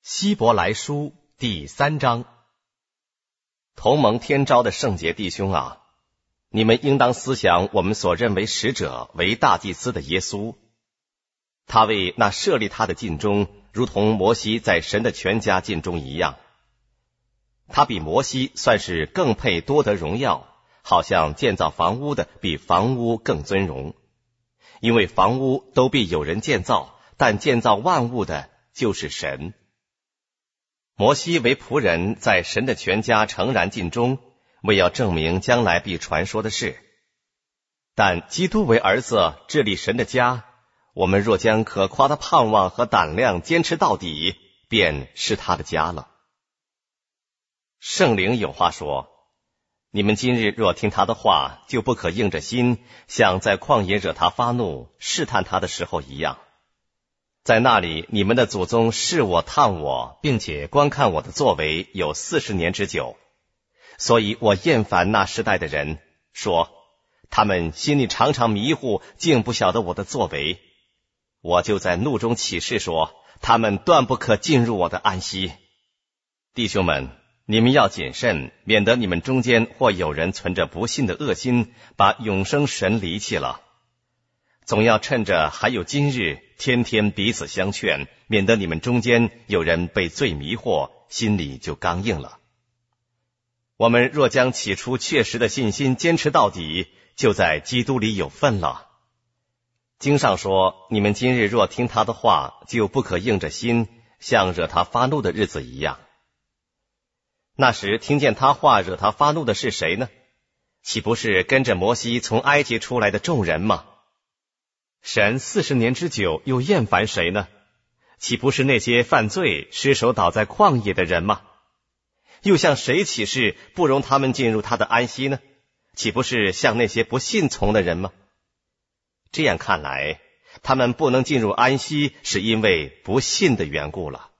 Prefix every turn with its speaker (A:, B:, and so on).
A: 希伯来书第3章。同蒙天召的圣洁弟兄啊，你们应当思想我们所认为使者为大祭司的耶稣，他为那设立他的尽忠，如同摩西在神的全家尽忠一样。他比摩西算是更配多得荣耀，好像建造房屋的比房屋更尊荣。因为房屋都必有人建造，但建造万物的就是神。摩西为仆人，在神的全家诚然尽忠，为要证明将来必传说的事。但基督为儿子治理神的家，我们若将可夸的盼望和胆量坚持到底，便是他的家了。圣灵有话说，你们今日若听他的话，就不可硬着心，像在旷野惹他发怒试探他的时候一样。在那里，你们的祖宗试我探我，并且观看我的作为有40年之久。所以我厌烦那时代的人，说他们心里常常迷糊，竟不晓得我的作为。我就在怒中起誓说，他们断不可进入我的安息。弟兄们，你们要谨慎，免得你们中间或有人存着不信的恶心，把永生神离弃了。总要趁着还有今日，天天彼此相劝，免得你们中间有人被罪迷惑，心里就刚硬了。我们若将起初确实的信心坚持到底，就在基督里有份了。经上说，你们今日若听他的话，就不可硬着心，像惹他发怒的日子一样。那时听见他话惹他发怒的是谁呢？岂不是跟着摩西从埃及出来的众人吗？神40年之久又厌烦谁呢？岂不是那些犯罪失手倒在旷野的人吗？又向谁起誓不容他们进入他的安息呢？岂不是向那些不信从的人吗？这样看来，他们不能进入安息，是因为不信的缘故了。